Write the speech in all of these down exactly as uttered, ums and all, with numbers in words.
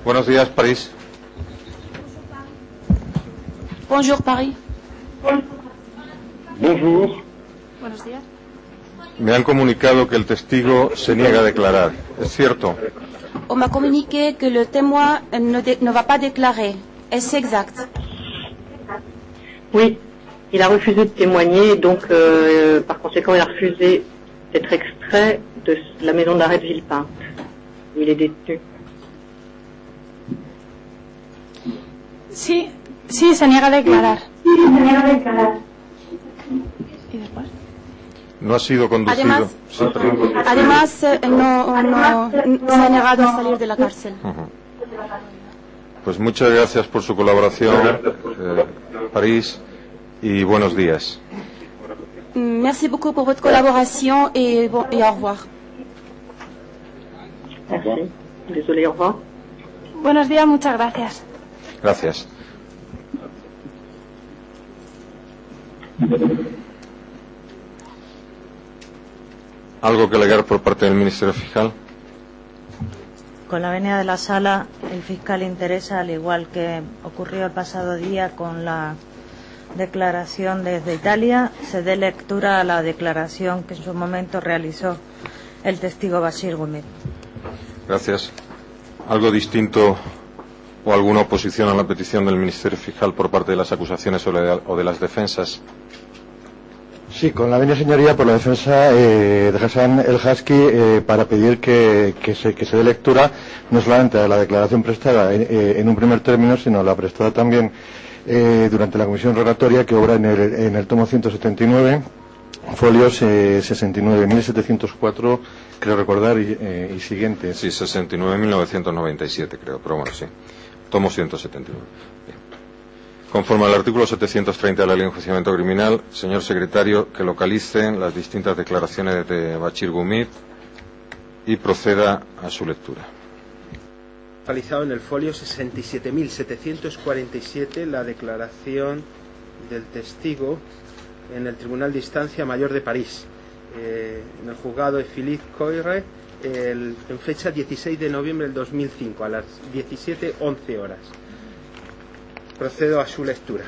Buenos días, París. Bonjour, Paris. Bonjour. Buenos días. Me han comunicado que el testigo se niega a declarar. ¿Es cierto? On m'a communiqué que le témoin ne, de, ne va pas déclarer. Est-ce exact? Oui, il a refusé de témoigner, donc euh, par conséquent il a refusé d'être extrait de la maison d'arrêt de Villepinte, où il est détenu. Sí, sí, se niega a declarar. Sí, se niega a declarar. ¿Y después? No ha sido conducido. Además, sí, perdón. además eh, no, no, no se ha negado a salir de la cárcel. Uh-huh. Pues muchas gracias por su colaboración, eh, París, y buenos días. Merci beaucoup pour votre collaboration et, bon, et au revoir. Merci. Désolé, au revoir. Buenos días, muchas gracias. Gracias. ¿Algo que alegar por parte del Ministerio Fiscal? Con la venia de la sala, el fiscal interesa, al igual que ocurrió el pasado día con la declaración desde Italia, se dé lectura a la declaración que en su momento realizó el testigo Bashir Gumit. Gracias. ¿Algo distinto o alguna oposición a la petición del Ministerio Fiscal por parte de las acusaciones o de las defensas? Sí, con la venia, señoría, por la defensa eh, de Hassan El Haski eh, para pedir que, que, se, que se dé lectura no solamente a la declaración prestada en, eh, en un primer término, sino la prestada también eh, durante la comisión rogatoria que obra en el, en el tomo ciento setenta y nueve, folios eh, sesenta y nueve mil setecientos cuatro, creo recordar, y, eh, y siguientes. Sí, sesenta y nueve mil novecientos noventa y siete, creo, pero bueno, sí. Tomo ciento setenta y nueve. Bien. Conforme al artículo setecientos treinta de la Ley de Enjuiciamiento Criminal, señor secretario, que localicen las distintas declaraciones de Bashir Gumit y proceda a su lectura. Localizado en el folio sesenta y siete mil setecientos cuarenta y siete la declaración del testigo en el Tribunal de Instancia Mayor de París, eh, en el juzgado de Philippe Coirre, el, en fecha dieciséis de noviembre del dos mil cinco, a las diecisiete once horas. Procedo a su lectura.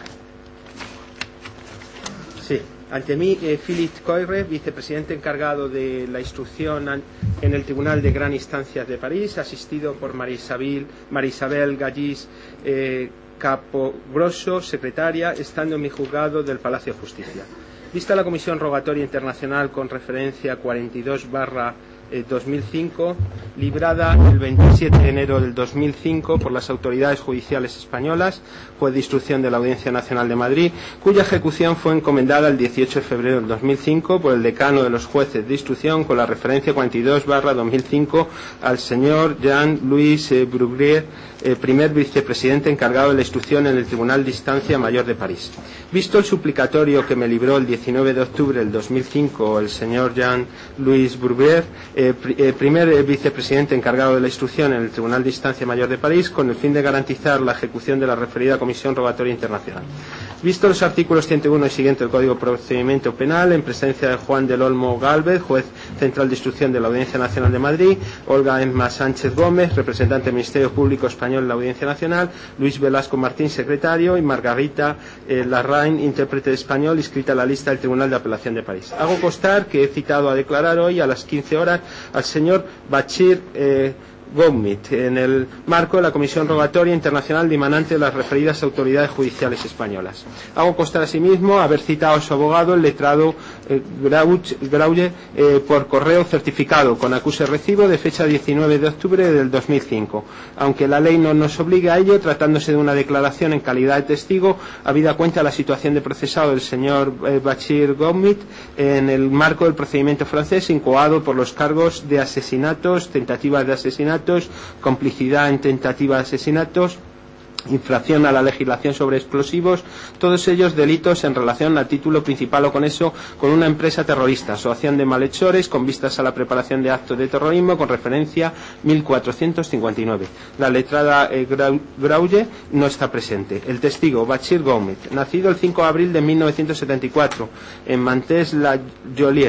Sí, ante mí, eh, Philippe Coirre, vicepresidente encargado de la instrucción an, en el Tribunal de Gran Instancias de París, asistido por María Isabel, María Isabel Gallís eh, Capogrosso, secretaria, estando en mi juzgado del Palacio de Justicia. Vista la Comisión Rogatoria Internacional con referencia cuarenta y dos barra dos mil cinco, librada el veintisiete de enero del dos mil cinco por las autoridades judiciales españolas, juez de instrucción de la Audiencia Nacional de Madrid, cuya ejecución fue encomendada el dieciocho de febrero del dos mil cinco por el decano de los jueces de instrucción con la referencia cuarenta y dos barra dos mil cinco al señor Jean-Louis eh, Bruguier, eh, primer vicepresidente encargado de la instrucción en el Tribunal de Instancia Mayor de París. Visto el suplicatorio que me libró el diecinueve de octubre del dos mil cinco el señor Jean-Louis Bruguier, eh, pr eh, primer eh, vicepresidente encargado de la instrucción en el Tribunal de Instancia Mayor de París, con el fin de garantizar la ejecución de la referida Comisión Rogatoria Internacional. Visto los artículos ciento uno y siguiente del Código de Procedimiento Penal, en presencia de Juan del Olmo Gálvez, juez central de instrucción de la Audiencia Nacional de Madrid, Olga Emma Sánchez Gómez, representante del Ministerio Público Español en la Audiencia Nacional, Luis Velasco Martín, secretario, y Margarita eh, Larraín, intérprete de español, inscrita en la lista del Tribunal de Apelación de París. Hago constar que he citado a declarar hoy a las quince horas al señor Bashir eh, Gumit, en el marco de la Comisión Rogatoria Internacional dimanante de las referidas autoridades judiciales españolas. Hago constar asimismo haber citado a su abogado, el letrado eh, Graulle, eh, por correo certificado con acuse recibo de fecha diecinueve de octubre del dos mil cinco, aunque la ley no nos obliga a ello, tratándose de una declaración en calidad de testigo, habida cuenta de la situación de procesado del señor eh, Bashir Gumit en el marco del procedimiento francés, incoado por los cargos de asesinatos, tentativas de asesinato, complicidad en tentativa de asesinatos, infracción a la legislación sobre explosivos, todos ellos delitos en relación al título principal o conexo con una empresa terrorista, asociación de malhechores con vistas a la preparación de actos de terrorismo con referencia mil cuatrocientos cincuenta y nueve. La letrada eh, Graulle no está presente. El testigo Bashir Gumit, nacido el cinco de abril de mil novecientos setenta y cuatro en Mantes-la-Jolie,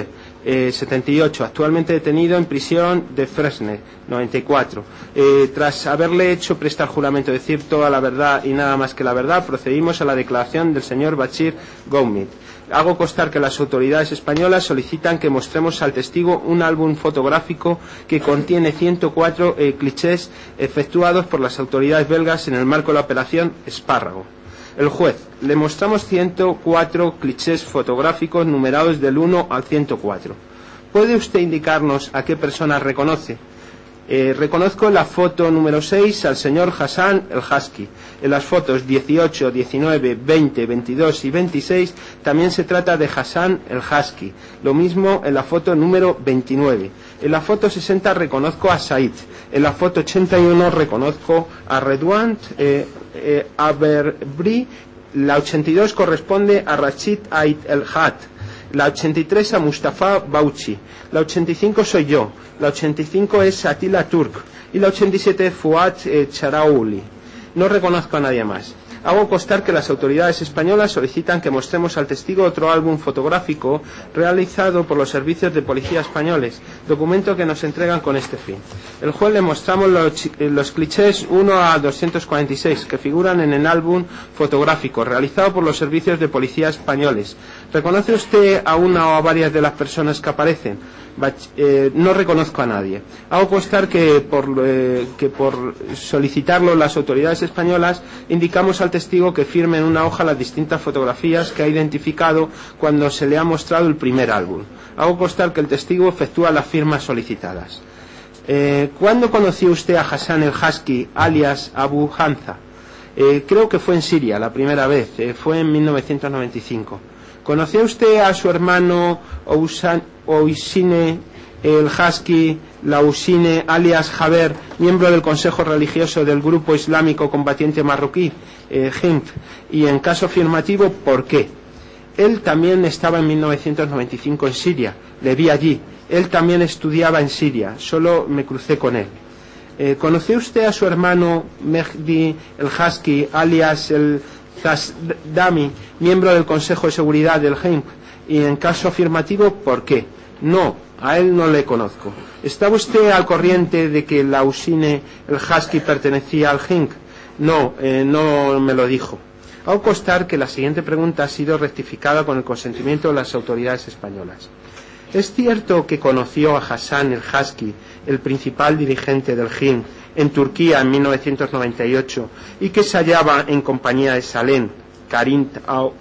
eh, setenta y ocho, actualmente detenido en prisión de Fresnes, noventa y cuatro. Eh, tras haberle hecho prestar juramento de decir toda la verdad y nada más que la verdad, procedimos a la declaración del señor Bachir Goumit. Hago constar que las autoridades españolas solicitan que mostremos al testigo un álbum fotográfico que contiene ciento cuatro eh, clichés efectuados por las autoridades belgas en el marco de la operación Espárrago. El juez: le mostramos ciento cuatro clichés fotográficos numerados del uno al ciento cuatro. ¿Puede usted indicarnos a qué persona reconoce? Eh, reconozco en la foto número seis al señor Hassan el Husky. En las fotos dieciocho, diecinueve, veinte, veintidós y veintiséis también se trata de Hassan el Husky. Lo mismo en la foto número veintinueve. En la foto sesenta reconozco a Said. En la foto ochenta y uno reconozco a Redouan eh, eh, Aberbri. La ochenta y dos corresponde a Rachid Ait el Hat. La ochenta y tres a Mustafa Bauchi. La ochenta y cinco soy yo. La ochenta y cinco es Atila Turk. Y la ochenta y siete Fuad eh, Charaouli. No reconozco a nadie más. Hago constar que las autoridades españolas solicitan que mostremos al testigo otro álbum fotográfico realizado por los servicios de policía españoles, documento que nos entregan con este fin. El juez le mostramos los, los clichés uno a doscientos cuarenta y seis que figuran en el álbum fotográfico realizado por los servicios de policía españoles. ¿Reconoce usted a una o a varias de las personas que aparecen? Eh, no reconozco a nadie. Hago constar que por, eh, que por solicitarlo las autoridades españolas indicamos al testigo que firme en una hoja las distintas fotografías que ha identificado cuando se le ha mostrado el primer álbum. Hago constar que el testigo efectúa las firmas solicitadas. Eh, ¿Cuándo conoció usted a Hassan el Husky, alias Abu Hamza? Eh, creo que fue en Siria la primera vez, eh, fue en mil novecientos noventa y cinco. ¿Conoció usted a su hermano Ousan, Oisine el Husky Lausine, alias Jaber, miembro del Consejo Religioso del Grupo Islámico Combatiente Marroquí, eh, H I M P? Y en caso afirmativo, ¿por qué? Él también estaba en mil novecientos noventa y cinco en Siria, le vi allí. Él también estudiaba en Siria, solo me crucé con él. Eh, ¿Conoció usted a su hermano Mehdi el Husky, alias el Zasdami, miembro del Consejo de Seguridad del H I M P? Y en caso afirmativo, ¿por qué? No, a él no le conozco. ¿Estaba usted al corriente de que Lausine el Husky pertenecía al H I M P? No, eh, no me lo dijo. Hago constar que la siguiente pregunta ha sido rectificada con el consentimiento de las autoridades españolas. ¿Es cierto que conoció a Hassan el Husky, el principal dirigente del H I M P, en Turquía en mil novecientos noventa y ocho y que se hallaba en compañía de Salem, Karint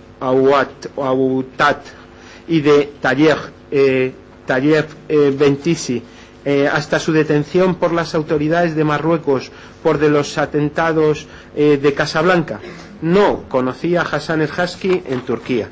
Awutat y de Tayyip eh, Tayyip eh, Bentisi eh, hasta su detención por las autoridades de Marruecos por de los atentados eh, de Casablanca? No, conocía a Hassan el Husky en Turquía.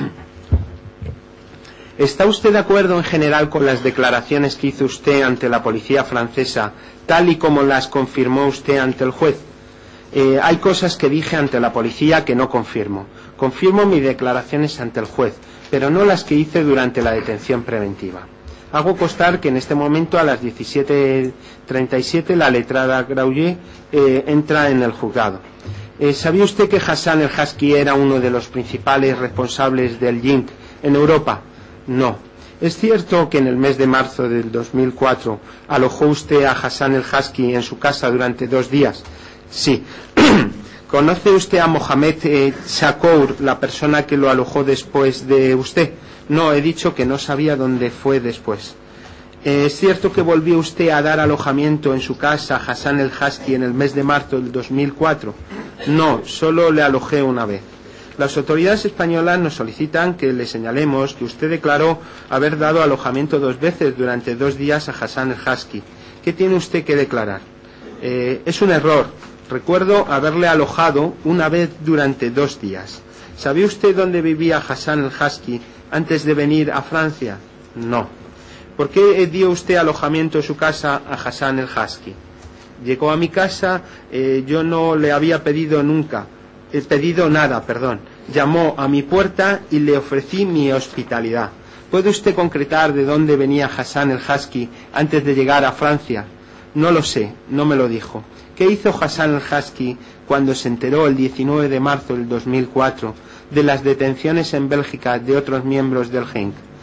¿Está usted de acuerdo en general con las declaraciones que hizo usted ante la policía francesa, tal y como las confirmó usted ante el juez? Eh, hay cosas que dije ante la policía que no confirmo. Confirmo mis declaraciones ante el juez, pero no las que hice durante la detención preventiva. Hago constar que en este momento a las diecisiete treinta y siete la letrada Graulier eh, entra en el juzgado. Eh, ¿Sabía usted que Hassan el Husky era uno de los principales responsables del J I N C en Europa? No. ¿Es cierto que en el mes de marzo del dos mil cuatro alojó usted a Hassan el Husky en su casa durante dos días? Sí. ¿Conoce usted a Mohamed eh, Shakour, la persona que lo alojó después de usted? No, he dicho que no sabía dónde fue después. ¿Es cierto que volvió usted a dar alojamiento en su casa a Hassan el Husky en el mes de marzo del dos mil cuatro? No, solo le alojé una vez. Las autoridades españolas nos solicitan que le señalemos que usted declaró haber dado alojamiento dos veces durante dos días a Hassan el Husky. ¿Qué tiene usted que declarar? Eh, es un error. Recuerdo haberle alojado una vez durante dos días. ¿Sabía usted dónde vivía Hassan el Husky antes de venir a Francia? No. ¿Por qué dio usted alojamiento en su casa a Hassan el Husky? Llegó a mi casa, eh, yo no le había pedido nunca. He pedido nada, perdón. Llamó a mi puerta y le ofrecí mi hospitalidad. ¿Puede usted concretar de dónde venía Hassan el Husky antes de llegar a Francia? No lo sé, no me lo dijo. ¿Qué hizo Hassan el Husky cuando se enteró el diecinueve de marzo del dos mil cuatro de las detenciones en Bélgica de otros miembros del G I N C?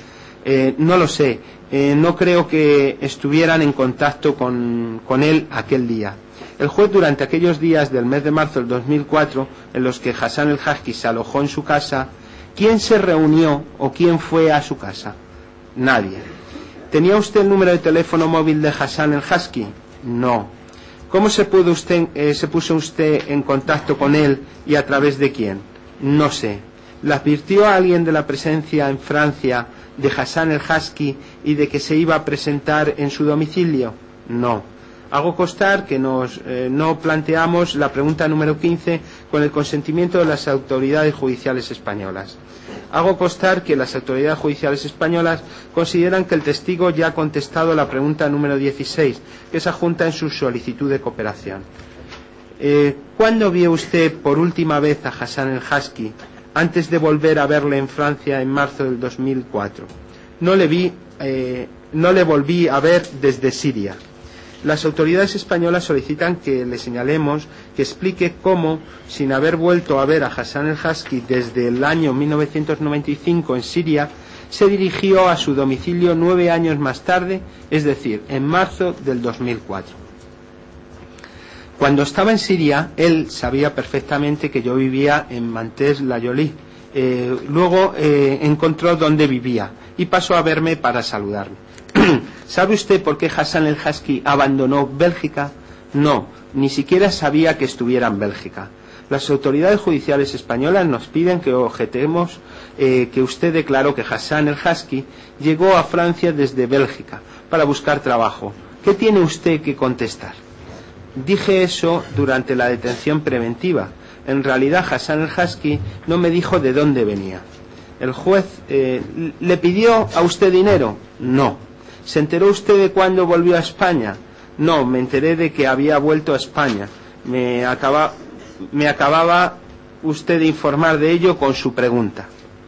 Eh, no lo sé, eh, no creo que estuvieran en contacto con, con él aquel día. El juez, durante aquellos días del mes de marzo del dos mil cuatro, en los que Hassan el-Hajji se alojó en su casa, ¿quién se reunió o quién fue a su casa? Nadie. ¿Tenía usted el número de teléfono móvil de Hassan el-Hajji? No. ¿Cómo se, pudo usted, eh, se puso usted en contacto con él y a través de quién? No sé. ¿Le advirtió a alguien de la presencia en Francia de Hassan el-Hajji y de que se iba a presentar en su domicilio? No. Hago constar que nos, eh, no planteamos la pregunta número quince con el consentimiento de las autoridades judiciales españolas. Hago constar que las autoridades judiciales españolas consideran que el testigo ya ha contestado la pregunta número dieciséis, que se adjunta en su solicitud de cooperación. Eh, ¿Cuándo vio usted por última vez a Hassan el-Hajji antes de volver a verle en Francia en marzo del dos mil cuatro? No le vi, eh, no le volví a ver desde Siria. Las autoridades españolas solicitan que le señalemos que explique cómo, sin haber vuelto a ver a Hassan el-Hajji desde el año mil novecientos noventa y cinco en Siria, se dirigió a su domicilio nueve años más tarde, es decir, en marzo del dos mil cuatro. Cuando estaba en Siria, él sabía perfectamente que yo vivía en Mantes-la-Jolie. Eh, luego eh, encontró dónde vivía y pasó a verme para saludarme. ¿Sabe usted por qué Hassan el-Hajji abandonó Bélgica? No, ni siquiera sabía que estuviera en Bélgica. Las autoridades judiciales españolas nos piden que objetemos eh, que usted declaró que Hassan el-Hajji llegó a Francia desde Bélgica para buscar trabajo. ¿Qué tiene usted que contestar? Dije eso durante la detención preventiva. En realidad Hassan el-Hajji no me dijo de dónde venía. El juez eh, ¿le pidió a usted dinero? No. ¿Se enteró usted de cuándo volvió a España? No, me enteré de que había vuelto a España. Me, acaba, me acababa usted de informar de ello con su pregunta.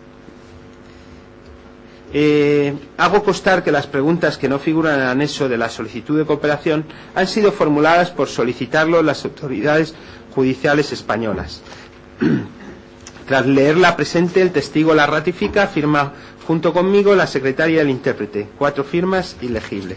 Eh, hago constar que las preguntas que no figuran en el anexo de la solicitud de cooperación han sido formuladas por solicitarlo las autoridades judiciales españolas. Tras leerla presente, el testigo la ratifica, firma junto conmigo la secretaria y el intérprete. Cuatro firmas ilegibles.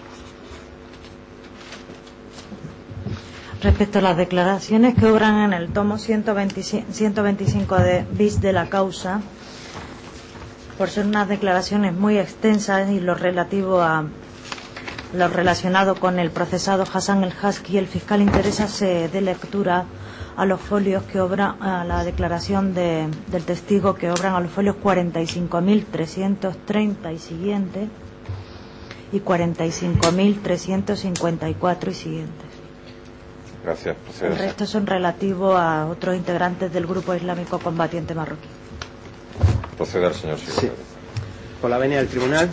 Respecto a las declaraciones que obran en el tomo ciento veinticinco de bis de la causa, por ser unas declaraciones muy extensas y lo relativo a lo relacionado con el procesado Hassan el-Hajji, el fiscal interesa se dé lectura a los folios que obran, a la declaración de, del testigo que obran a los folios cuarenta y cinco mil trescientos treinta y siguientes y cuarenta y cinco mil trescientos cincuenta y cuatro y siguientes. Gracias. Procede. El resto son relativos a otros integrantes del grupo islámico combatiente marroquí. Proceder, señor secretario. Sí. Por la venia del tribunal.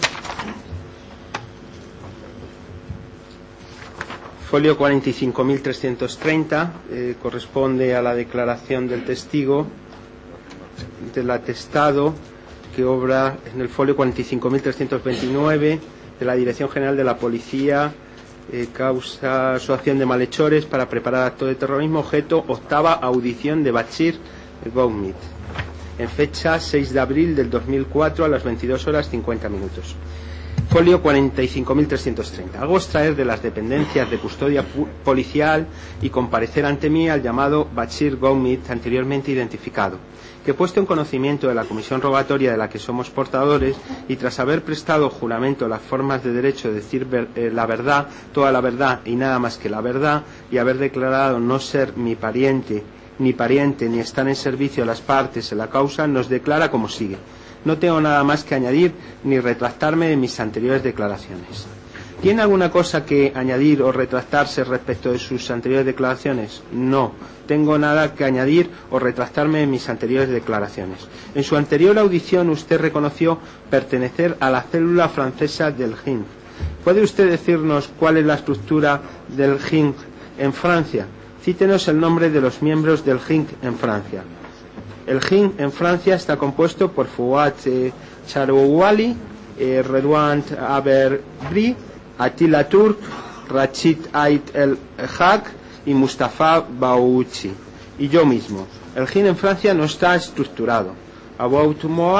Folio cuarenta y cinco mil trescientos treinta eh, corresponde a la declaración del testigo del atestado que obra en el folio cuarenta y cinco mil trescientos veintinueve de la Dirección General de la Policía, eh, causa asociación de malhechores para preparar acto de terrorismo, objeto octava audición de Bachir Goumit, en fecha seis de abril del dos mil cuatro a las veintidós horas cincuenta minutos. Folio cuarenta y cinco mil trescientos treinta. Hago extraer de las dependencias de custodia policial y comparecer ante mí al llamado Bachir Goumit, anteriormente identificado, que puesto en conocimiento de la comisión rogatoria de la que somos portadores y tras haber prestado juramento a las formas de derecho de decir ver, eh, la verdad, toda la verdad y nada más que la verdad, y haber declarado no ser mi pariente, ni pariente, ni estar en servicio a las partes en la causa, nos declara como sigue. No tengo nada más que añadir ni retractarme de mis anteriores declaraciones. ¿Tiene alguna cosa que añadir o retractarse respecto de sus anteriores declaraciones? No, tengo nada que añadir o retractarme de mis anteriores declaraciones. En su anterior audición usted reconoció pertenecer a la célula francesa del G I N. ¿Puede usted decirnos cuál es la estructura del G I N en Francia? Cítenos el nombre de los miembros del G I N en Francia. El G I N en Francia está compuesto por Fouad eh, Charouali, eh, Redouan Aberbri, Attila Turk, Rachid Ait El Haq y Mustafa Baouchi, y yo mismo. El G I N en Francia no está estructurado. About Moat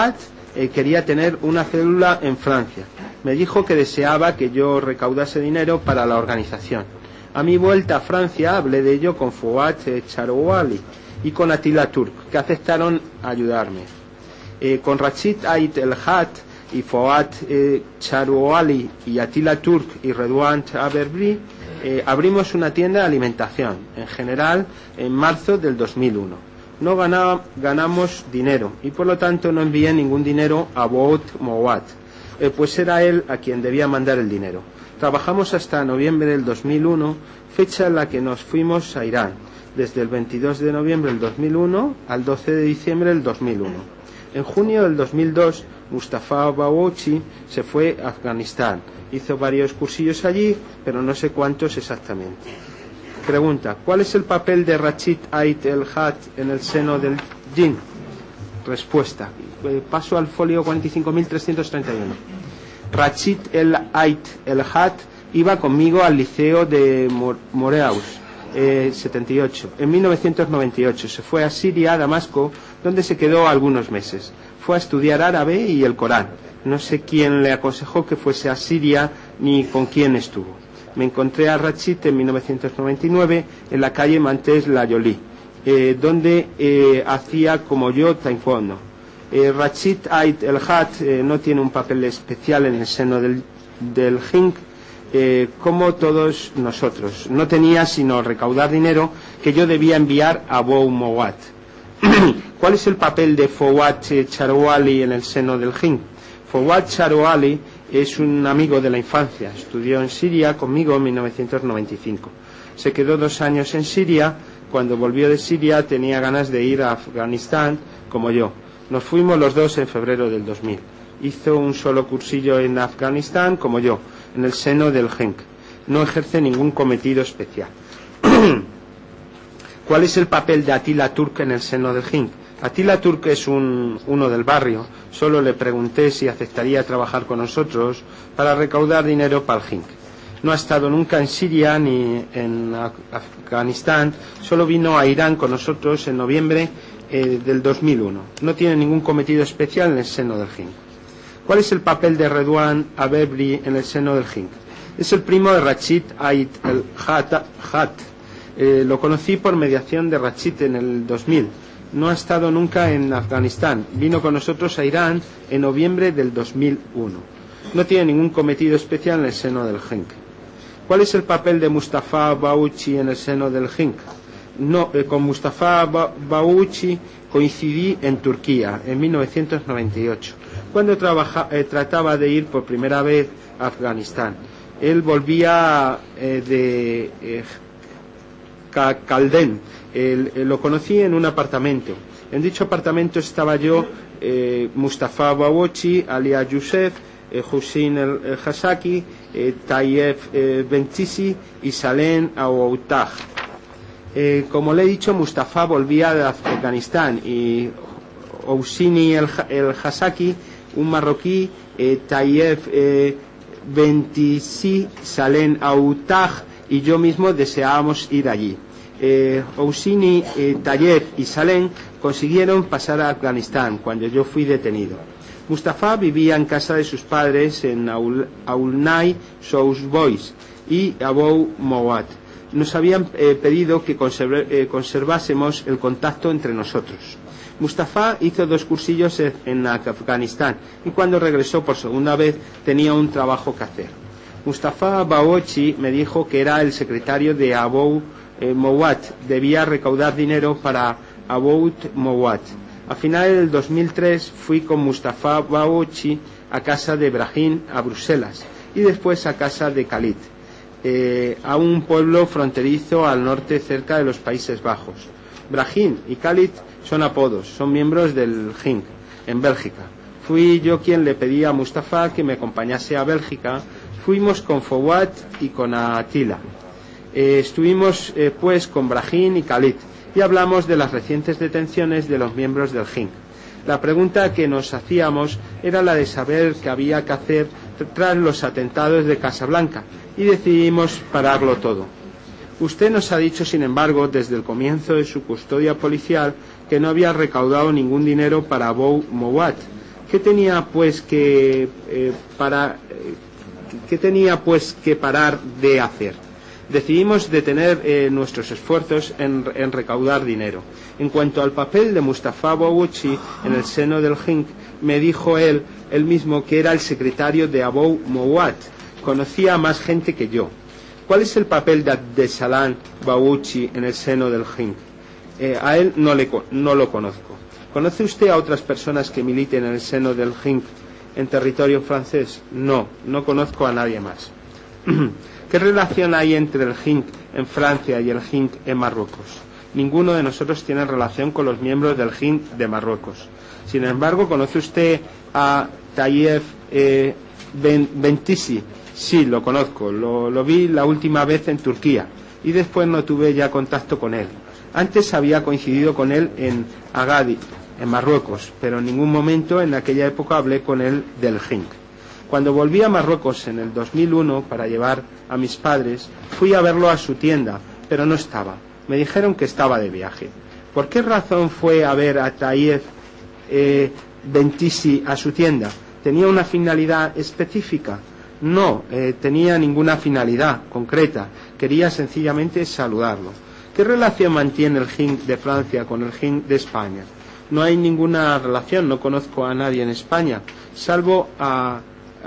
eh, quería tener una célula en Francia. Me dijo que deseaba que yo recaudase dinero para la organización. A mi vuelta a Francia hablé de ello con Fouad eh, Charouali y con Attila Turk, que aceptaron ayudarme. Eh, con Rachid Ait El Hat y Fouad eh, Charouali y Attila Turk y Redouan Aberbri eh, abrimos una tienda de alimentación, en general en marzo del dos mil uno. No ganaba, ganamos dinero y por lo tanto no envié ningún dinero a Bout Mouad, eh, pues era él a quien debía mandar el dinero. Trabajamos hasta noviembre del dos mil uno, fecha en la que nos fuimos a Irán, desde el veintidós de noviembre del dos mil uno al doce de diciembre del dos mil uno. En junio del dos mil dos, Mustafa Bawuchi se fue a Afganistán. Hizo varios cursillos allí, pero no sé cuántos exactamente. Pregunta: ¿cuál es el papel de Rachid Ait El Hat en el seno del Jin? Respuesta. Paso al folio cuarenta y cinco mil trescientos treinta y uno. Rachid El Ait El Hat iba conmigo al liceo de Moreaus, eh, setenta y ocho. En mil novecientos noventa y ocho se fue a Siria, a Damasco, donde se quedó algunos meses. Fue a estudiar árabe y el Corán. No sé quién le aconsejó que fuese a Siria ni con quién estuvo. Me encontré a Rachid en mil novecientos noventa y nueve en la calle Mantes La Jolie, eh, donde eh, hacía como yo taekwondo. Eh, Rachid Ait El Hat eh, no tiene un papel especial en el seno del, del Hind, eh, como todos nosotros. No tenía sino recaudar dinero que yo debía enviar a Bou Mouad. ¿Cuál es el papel de Fouad Charouali en el seno del Hind? Fouad Charouali es un amigo de la infancia. Estudió en Siria conmigo en mil novecientos noventa y cinco. Se quedó dos años en Siria. Cuando volvió de Siria tenía ganas de ir a Afganistán como yo. Nos fuimos los dos en febrero del dos mil. Hizo un solo cursillo en Afganistán como yo, en el seno del Hind. No ejerce ningún cometido especial. ¿Cuál es el papel de Attila Turk en el seno del Hind? Attila Turk es un, uno del barrio. Solo le pregunté si aceptaría trabajar con nosotros para recaudar dinero para el Hind. No ha estado nunca en Siria ni en Afganistán. Solo vino a Irán con nosotros en noviembre eh, del dos mil uno. No tiene ningún cometido especial en el seno del Hind. ¿Cuál es el papel de Redouan Aberbri en el seno del Hind? Es el primo de Rachid Ait El Hat. Eh, lo conocí por mediación de Rachid en el dos mil. No ha estado nunca en Afganistán. Vino con nosotros a Irán en noviembre del dos mil uno. No tiene ningún cometido especial en el seno del Hind. ¿Cuál es el papel de Mustafa Bawuchi en el seno del Hind? No, eh, con Mustafa ba Bawuchi coincidí en Turquía en mil novecientos noventa y ocho, cuando trabaja, eh, trataba de ir por primera vez a Afganistán. Él volvía eh, de eh, Caldén. El, el, lo conocí en un apartamento. En dicho apartamento estaba yo, eh, Mustafa Bawuchi, Alia Youssef, eh, Hussein el, el Hasaki, eh, Tayef eh, Bentisi y Salem Aoutaj. Eh, como le he dicho, Mustafa volvía de Afganistán y Hussein el, el Hasaki, un marroquí, eh, Tayef eh, Bentisi, Salem Aoutaj y yo mismo deseábamos ir allí. Eh, Ousini, eh, Tayef y Salem consiguieron pasar a Afganistán cuando yo fui detenido. Mustafa vivía en casa de sus padres en Aul, Aulnay Sousbois y Abou Mouad. Nos habían eh, pedido que conserve, eh, conservásemos el contacto entre nosotros. Mustafa hizo dos cursillos en, en Afganistán y cuando regresó por segunda vez tenía un trabajo que hacer. Mustafa Bawuchi me dijo que era el secretario de Abou Eh, Mouad, debía recaudar dinero para About Mouad. A finales del dos mil tres fui con Mustafa Bawuchi a casa de Brahim, a Bruselas, y después a casa de Khalid, eh, a un pueblo fronterizo al norte cerca de los Países Bajos. Brahim y Khalid son apodos, son miembros del Hind, en Bélgica. Fui yo quien le pedí a Mustafa que me acompañase a Bélgica. Fuimos con Fouad y con Attila. Eh, estuvimos eh, pues con Brahim y Khalid y hablamos de las recientes detenciones de los miembros del Hind. La pregunta que nos hacíamos era la de saber qué había que hacer tras los atentados de Casablanca y decidimos pararlo todo. Usted nos ha dicho, sin embargo, desde el comienzo de su custodia policial que no había recaudado ningún dinero para Abou Mouad. ¿qué tenía pues que eh, para eh, qué tenía pues que parar de hacer? Decidimos detener eh, nuestros esfuerzos en, en recaudar dinero. En cuanto al papel de Mustafa Bawuchi en el seno del Hind, me dijo él, él mismo, que era el secretario de Abou Mowat. Conocía a más gente que yo. ¿Cuál es el papel de Abdesalam Bawuchi en el seno del Hind? Eh, a él no, le, no lo conozco. ¿Conoce usted a otras personas que militen en el seno del Hind en territorio francés? No, no conozco a nadie más. ¿Qué relación hay entre el Hind en Francia y el Hind en Marruecos? Ninguno de nosotros tiene relación con los miembros del Hind de Marruecos. Sin embargo, ¿conoce usted a Tayef eh, Ben, Bentisi? Sí, lo conozco. Lo, lo vi la última vez en Turquía y después no tuve ya contacto con él. Antes había coincidido con él en Agadir, en Marruecos, pero en ningún momento en aquella época hablé con él del Hind. Cuando volví a Marruecos en el dos mil uno para llevar a mis padres, fui a verlo a su tienda, pero no estaba. Me dijeron que estaba de viaje. ¿Por qué razón fue a ver a Tayef eh, Bentisi a su tienda? ¿Tenía una finalidad específica? No, eh, tenía ninguna finalidad concreta. Quería sencillamente saludarlo. ¿Qué relación mantiene el Hind de Francia con el Hind de España? No hay ninguna relación, no conozco a nadie en España, salvo a,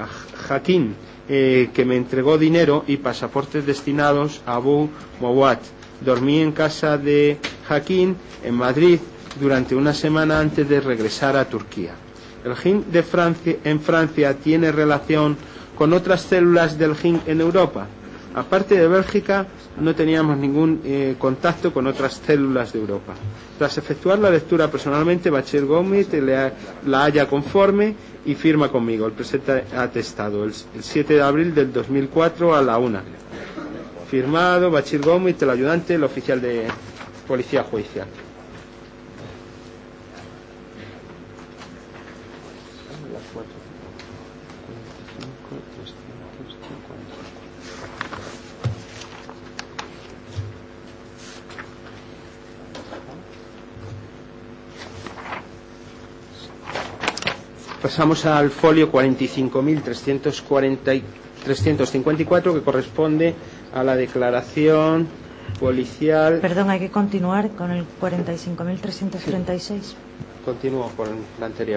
a Hakim, eh, que me entregó dinero y pasaportes destinados a Abou Mowat. Dormí en casa de Hakim en Madrid durante una semana antes de regresar a Turquía. ¿El Hind de Francia, en Francia tiene relación con otras células del Hind en Europa? Aparte de Bélgica, no teníamos ningún eh, contacto con otras células de Europa. Tras efectuar la lectura personalmente, Bachir Gómez la halla conforme y firma conmigo el presente atestado, el, el siete de abril del dos mil cuatro a la una. Firmado Bachir Gómez, el ayudante, el oficial de Policía Judicial. Pasamos al folio cuarenta y cinco mil trescientos cincuenta y cuatro, que corresponde a la declaración policial. Perdón, hay que continuar con el cuarenta y cinco mil trescientos treinta y seis. Sí. Continúo con la anterior.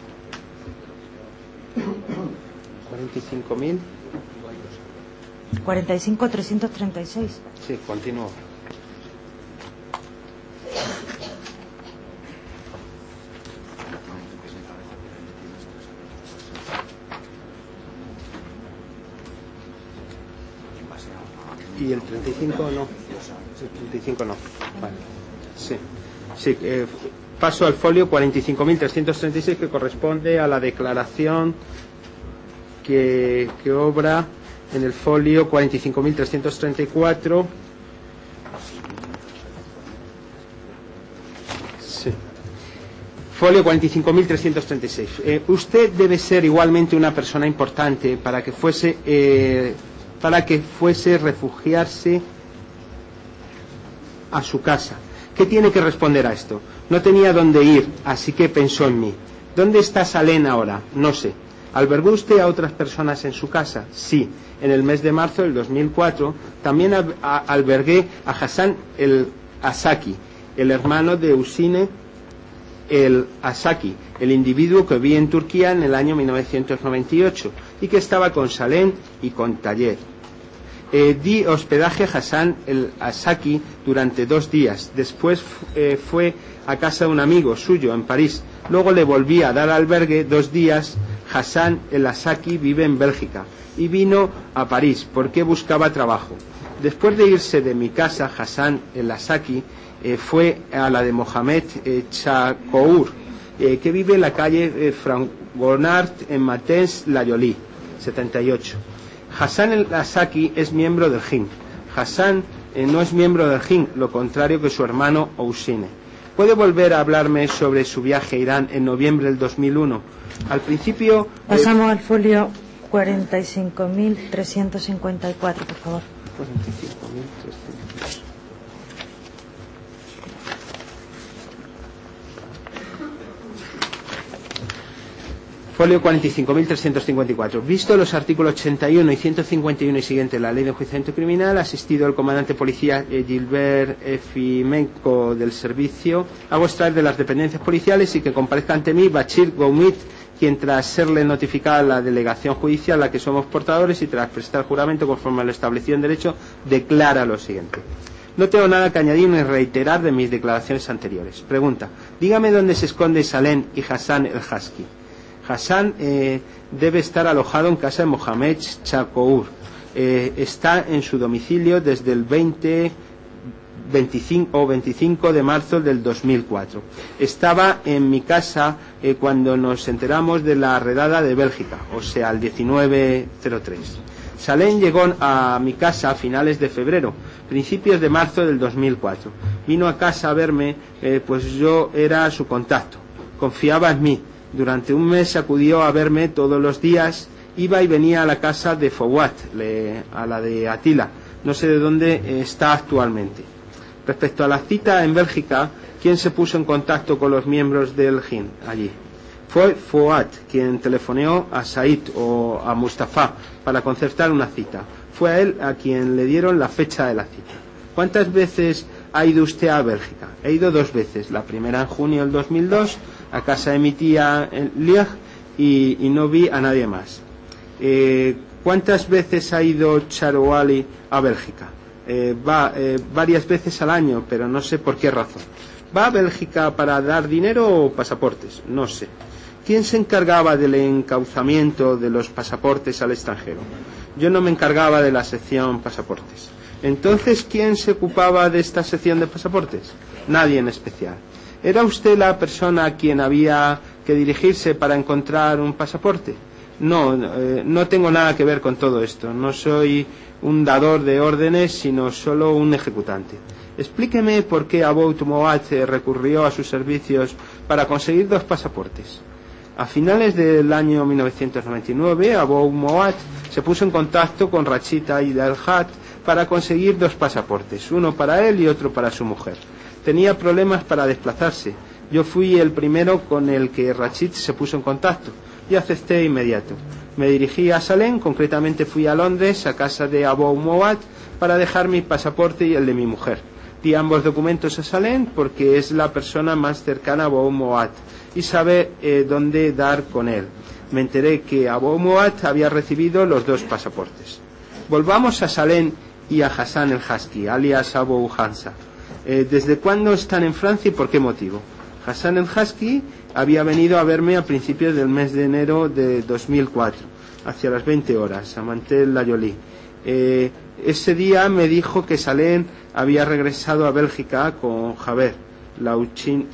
cuarenta y cinco mil. cuarenta y cinco mil trescientos treinta y seis. Sí, continúo. Y el treinta y cinco no. El treinta y cinco no. Vale. Sí. Sí, eh, paso al folio cuarenta y cinco mil trescientos treinta y seis, que corresponde a la declaración que, que obra en el folio cuarenta y cinco mil trescientos treinta y cuatro. Sí. Folio cuarenta y cinco mil trescientos treinta y seis. Eh, usted debe ser igualmente una persona importante para que fuese eh, para que fuese refugiarse a su casa. ¿Qué tiene que responder a esto? No tenía dónde ir, así que pensó en mí. ¿Dónde está Salén ahora? No sé. ¿Albergó usted a otras personas en su casa? Sí. En el mes de marzo del dos mil cuatro también a, a, albergué a Hassan el Asaki, el hermano de Usine el Asaki, el individuo que vi en Turquía en el año mil novecientos noventa y ocho y que estaba con Salén y con Taller. Eh, di hospedaje a Hassan el Asaki durante dos días. Después eh, fue a casa de un amigo suyo en París. Luego le volví a dar albergue dos días. Hassan el Asaki vive en Bélgica y vino a París porque buscaba trabajo. Después de irse de mi casa, Hassan el Asaki eh, fue a la de Mohamed eh, Chakour, eh, que vive en la calle eh, Fragonard en Matens-la-Jolie, setenta y ocho. Hassan el Asaki es miembro del Hind. Hassan eh, no es miembro del Hind, lo contrario que su hermano Ousine. ¿Puede volver a hablarme sobre su viaje a Irán en noviembre del dos mil uno? Al principio... Pasamos eh, al folio cuarenta y cinco mil trescientos cincuenta y cuatro, por favor. cuarenta y cinco mil trescientos. Folio cuarenta y cinco mil trescientos cincuenta y cuatro. Visto los artículos ochenta y uno y ciento cincuenta y uno y siguiente de la Ley de Enjuiciamiento Criminal, asistido el comandante policía eh, Gilbert Efimenko del servicio, hago extraer de las dependencias policiales y que comparezca ante mí Bachir Goumit, quien tras serle notificada la delegación judicial a la que somos portadores y tras prestar juramento conforme a lo establecido en derecho, declara lo siguiente. No tengo nada que añadir ni reiterar de mis declaraciones anteriores. Pregunta. Dígame dónde se esconde Salem y Hassan el Haski. Hassan eh, debe estar alojado en casa de Mohamed Chakour. Eh, está en su domicilio desde el veinte, veinticinco o veinticinco de marzo del dos mil cuatro. Estaba en mi casa eh, cuando nos enteramos de la redada de Bélgica, o sea, el diecinueve cero tres. Salem llegó a mi casa a finales de febrero, principios de marzo del dos mil cuatro. Vino a casa a verme, eh, pues yo era su contacto. Confiaba en mí. Durante un mes acudió a verme todos los días. Iba y venía a la casa de Fouad, le, a la de Atila. No sé de dónde eh, está actualmente. Respecto a la cita en Bélgica, ¿quién se puso en contacto con los miembros del G I N allí? Fue Fouad quien telefoneó a Said o a Mustafa para concertar una cita. Fue a él a quien le dieron la fecha de la cita. ¿Cuántas veces ha ido usted a Bélgica? He ido dos veces. La primera en junio del dos mil dos a casa de mi tía en Liège y, y no vi a nadie más. Eh, ¿Cuántas veces ha ido Charouali a Bélgica? Eh, va eh, varias veces al año, pero no sé por qué razón. ¿Va a Bélgica para dar dinero o pasaportes? No sé. ¿Quién se encargaba del encauzamiento de los pasaportes al extranjero? Yo no me encargaba de la sección pasaportes. Entonces, ¿quién se ocupaba de esta sección de pasaportes? Nadie en especial. ¿Era usted la persona a quien había que dirigirse para encontrar un pasaporte? No, eh, no tengo nada que ver con todo esto. No soy un dador de órdenes, sino solo un ejecutante. Explíqueme por qué Aboud Moad recurrió a sus servicios para conseguir dos pasaportes. A finales del año mil novecientos noventa y nueve, Aboud Moad se puso en contacto con Rachid Aid al-Had para conseguir dos pasaportes, uno para él y otro para su mujer. Tenía problemas para desplazarse. Yo fui el primero con el que Rachid se puso en contacto y acepté de inmediato. Me dirigí a Salem, concretamente fui a Londres, a casa de Aboud Moad, para dejar mi pasaporte y el de mi mujer. Di ambos documentos a Salem porque es la persona más cercana a Aboud Moad y sabe eh, dónde dar con él. Me enteré que Aboud Moad había recibido los dos pasaportes. Volvamos a Salem y a Hassan el Haski, alias Abu Hansa. Eh, ¿Desde cuándo están en Francia y por qué motivo? Hassan el Haski había venido a verme a principios del mes de enero de dos mil cuatro, hacia las veinte horas, a Mantel-la-Jolie. Eh, ese día me dijo que Salem había regresado a Bélgica con Javier Laucine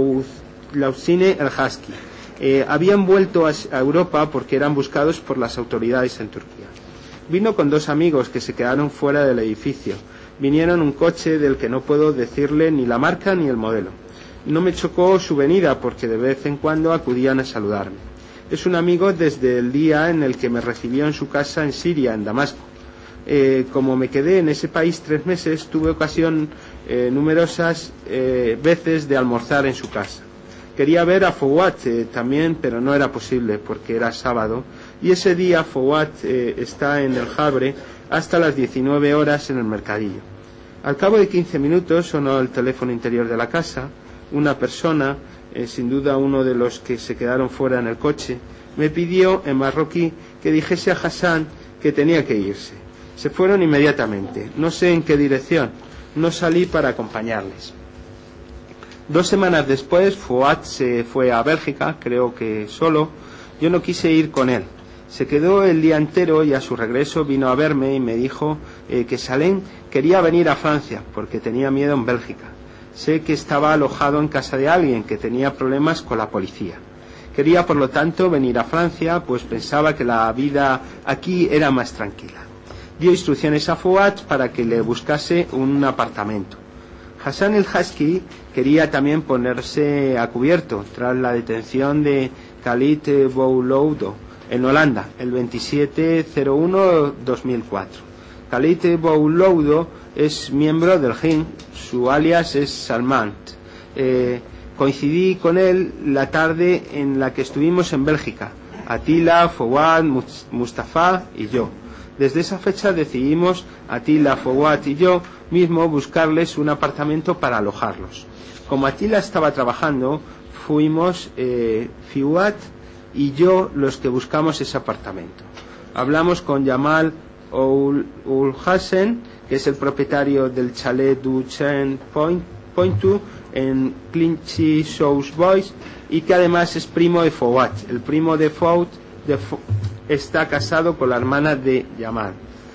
el Haski. Eh, habían vuelto a, a Europa porque eran buscados por las autoridades en Turquía. Vino con dos amigos que se quedaron fuera del edificio. Vinieron en un coche del que no puedo decirle ni la marca ni el modelo. No me chocó su venida porque de vez en cuando acudían a saludarme. Es un amigo desde el día en el que me recibió en su casa en Siria, en Damasco. Eh, como me quedé en ese país tres meses, tuve ocasión eh, numerosas eh, veces de almorzar en su casa. Quería ver a Fouad eh, también, pero no era posible porque era sábado, y ese día Fouad eh, está en el Havre hasta las diecinueve horas en el mercadillo. Al cabo de quince minutos sonó el teléfono interior de la casa. Una persona, eh, sin duda uno de los que se quedaron fuera en el coche, me pidió en marroquí que dijese a Hassan que tenía que irse. Se fueron inmediatamente, no sé en qué dirección, no salí para acompañarles. Dos semanas después, Fouad se fue a Bélgica, creo que solo. Yo no quise ir con él. Se quedó el día entero y a su regreso vino a verme y me dijo eh, que Salem quería venir a Francia porque tenía miedo en Bélgica. Sé que estaba alojado en casa de alguien que tenía problemas con la policía. Quería, por lo tanto, venir a Francia, pues pensaba que la vida aquí era más tranquila. Dio instrucciones a Fouad para que le buscase un apartamento. Hassan el Haski quería también ponerse a cubierto tras la detención de Khalid Bouloudo en Holanda, el veintisiete cero uno dos mil cuatro. Khalid Bouloudo es miembro del G I N, su alias es Salman. Eh, coincidí con él la tarde en la que estuvimos en Bélgica. Atila, Fouad, Mustafa y yo. Desde esa fecha decidimos, Atila, Fouad y yo mismo, buscarles un apartamento para alojarlos. Como Atila estaba trabajando, fuimos eh, Fouad y yo los que buscamos ese apartamento. Hablamos con Jamal Ul-Hassan, que es el propietario del chalet du Chen Point, Pointu en Clinchy South Boys, y que además es primo de Fouad. El primo de Fouad de Fo está casado con la hermana de Jamal.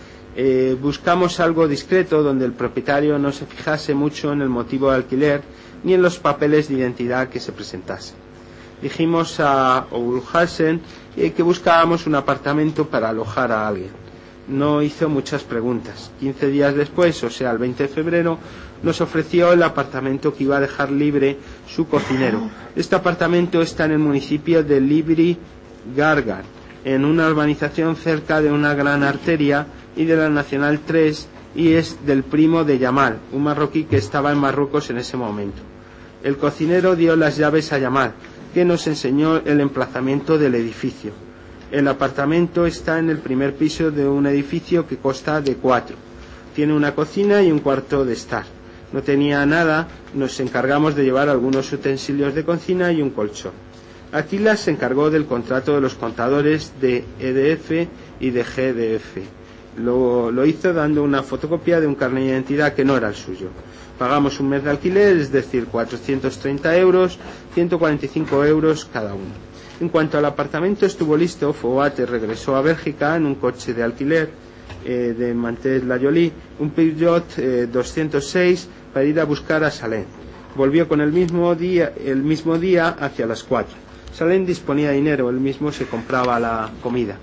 Eh, buscamos algo discreto donde el propietario no se fijase mucho en el motivo de alquiler ni en los papeles de identidad que se presentasen. Dijimos a Ul-Hassan eh, que buscábamos un apartamento para alojar a alguien. No hizo muchas preguntas. quince días después, o sea, el veinte de febrero, nos ofreció el apartamento que iba a dejar libre su cocinero. Este apartamento está en el municipio de Libri Gargan, en una urbanización cerca de una gran arteria y de la Nacional tres, y es del primo de Yamal, un marroquí que estaba en Marruecos en ese momento. El cocinero dio las llaves a Yamal, que nos enseñó el emplazamiento del edificio. El apartamento está en el primer piso de un edificio que consta de cuatro. Tiene una cocina y un cuarto de estar. No tenía nada, nos encargamos de llevar algunos utensilios de cocina y un colchón. Atila se encargó del contrato de los contadores de E D F y de G D F. Lo, lo hizo dando una fotocopia de un carnet de identidad que no era el suyo. Pagamos un mes de alquiler, es decir, cuatrocientos treinta euros, ciento cuarenta y cinco euros cada uno. En cuanto al apartamento estuvo listo, Fouad regresó a Bélgica en un coche de alquiler eh, de Mantes-la-Jolie, un Peugeot eh, doscientos seis, para ir a buscar a Salem. Volvió con el mismo día, el mismo día hacia las cuatro. Salem disponía de dinero, él mismo se compraba la comida.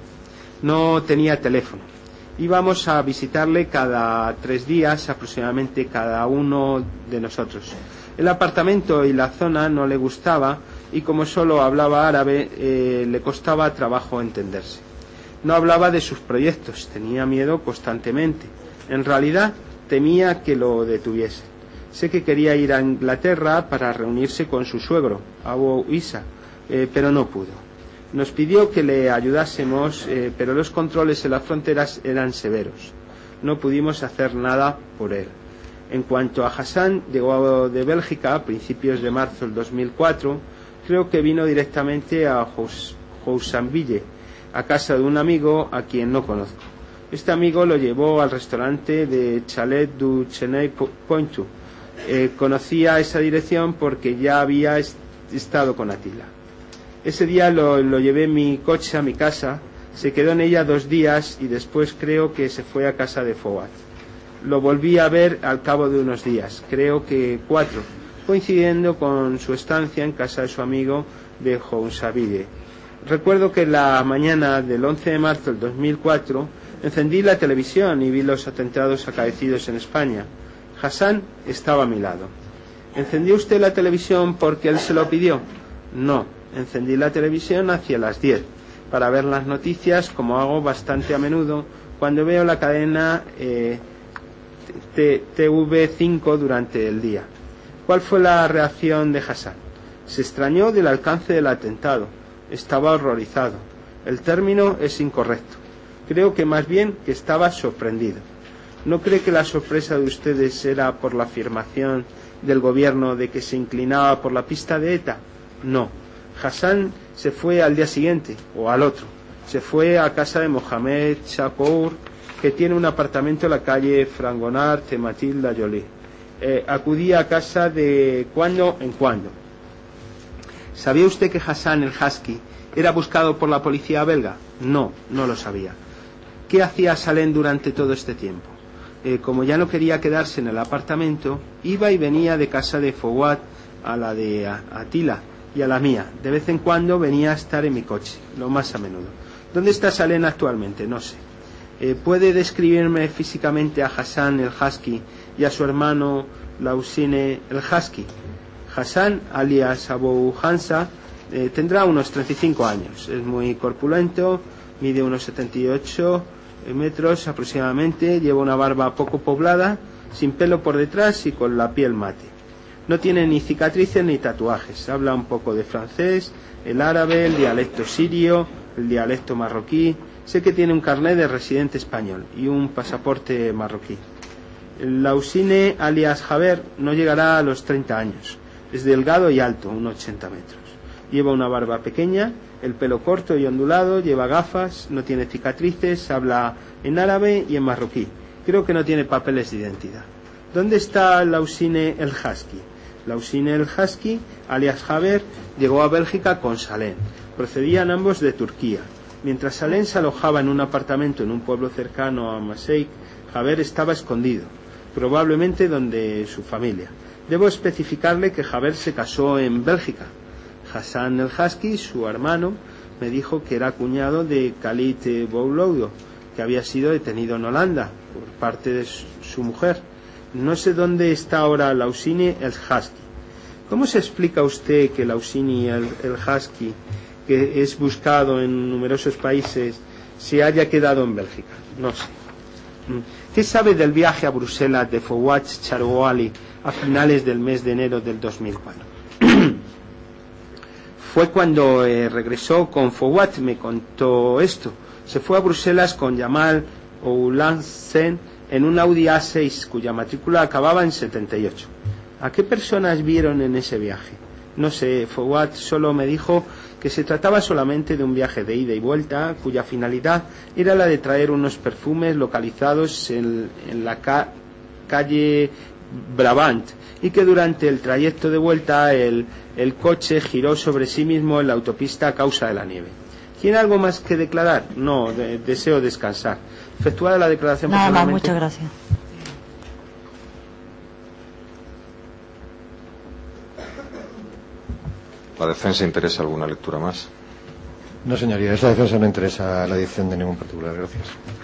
No tenía teléfono. Íbamos a visitarle cada tres días, aproximadamente cada uno de nosotros. El apartamento y la zona no le gustaba, y como solo hablaba árabe, eh, le costaba trabajo entenderse. No hablaba de sus proyectos, tenía miedo constantemente. En realidad, temía que lo detuviesen. Sé que quería ir a Inglaterra para reunirse con su suegro, Abu Isa, eh, pero no pudo. Nos pidió que le ayudásemos, eh, pero los controles en las fronteras eran severos. No pudimos hacer nada por él. En cuanto a Hassan, llegó de Bélgica a principios de marzo del dos mil cuatro. Creo que vino directamente a Joussanville, a casa de un amigo a quien no conozco. Este amigo lo llevó al restaurante de Chalet du Cheney Pointu. Eh, conocía esa dirección porque ya había est estado con Atila. Ese día lo, lo llevé en mi coche a mi casa, se quedó en ella dos días y después creo que se fue a casa de Fouad. Lo volví a ver al cabo de unos días, creo que cuatro, coincidiendo con su estancia en casa de su amigo de Joussanville. Recuerdo que la mañana del once de marzo del dos mil cuatro encendí la televisión y vi los atentados acaecidos en España. Hassan estaba a mi lado. ¿Encendió usted la televisión porque él se lo pidió? No, encendí la televisión hacia las diez para ver las noticias, como hago bastante a menudo cuando veo la cadena eh, T V cinco durante el día. ¿Cuál fue la reacción de Hassan? Se extrañó del alcance del atentado. Estaba horrorizado. El término es incorrecto. Creo que más bien que estaba sorprendido. ¿No cree que la sorpresa de ustedes era por la afirmación del gobierno de que se inclinaba por la pista de ETA? No. Hassan se fue al día siguiente, o al otro. Se fue a casa de Mohamed Chakour, que tiene un apartamento en la calle Fragonard de Mantes-la-Jolie. Eh, acudía a casa de cuando en cuando. ¿Sabía usted que Hassan el Husky era buscado por la policía belga? No, no lo sabía. ¿Qué hacía Salem durante todo este tiempo? Eh, como ya no quería quedarse en el apartamento, iba y venía de casa de Fouad a la de Atila y a la mía. De vez en cuando venía a estar en mi coche, lo más a menudo. ¿Dónde está Salem actualmente? No sé. Eh, ¿Puede describirme físicamente a Hassan el Husky y a su hermano Lausine el Husky? Hassan, alias Abu Hansa, eh, tendrá unos treinta y cinco años. Es muy corpulento, mide unos setenta y ocho metros aproximadamente, lleva una barba poco poblada, sin pelo por detrás y con la piel mate. No tiene ni cicatrices ni tatuajes. Habla un poco de francés, el árabe, el dialecto sirio, el dialecto marroquí. Sé que tiene un carnet de residente español y un pasaporte marroquí. Lausine, alias Javer, no llegará a los treinta años. Es delgado y alto, unos ochenta metros. Lleva una barba pequeña, el pelo corto y ondulado, lleva gafas, no tiene cicatrices, habla en árabe y en marroquí. Creo que no tiene papeles de identidad. ¿Dónde está Lausine El Husky? Lausine El Husky, alias Javer, llegó a Bélgica con Salén. Procedían ambos de Turquía. Mientras Salén se alojaba en un apartamento en un pueblo cercano a Maaseik, Javer estaba escondido, probablemente donde su familia. Debo especificarle que Javer se casó en Bélgica. Hassan El Husky, su hermano, me dijo que era cuñado de Khalid Bouloudo, que había sido detenido en Holanda por parte de su mujer. No sé dónde está ahora Lausine El Husky. ¿Cómo se explica usted que Lausine El, El Husky, que es buscado en numerosos países, se haya quedado en Bélgica? No sé. ¿Qué sabe del viaje a Bruselas de Fouad Charouali a finales del mes de enero del dos mil cuatro? Fue cuando eh, regresó con Fouad, me contó esto. Se fue a Bruselas con Jamal Oulansen en un Audi A seis cuya matrícula acababa en setenta y ocho. ¿A qué personas vieron en ese viaje? No sé, Fouad solo me dijo que se trataba solamente de un viaje de ida y vuelta, cuya finalidad era la de traer unos perfumes localizados en, en la ca calle Brabant, y que durante el trayecto de vuelta el, el coche giró sobre sí mismo en la autopista a causa de la nieve. ¿Tiene algo más que declarar? No, de, deseo descansar. Efectuada la declaración. Nada más, muchas gracias. ¿La defensa interesa alguna lectura más? No, señoría, esta defensa no interesa la edición de ningún particular. Gracias.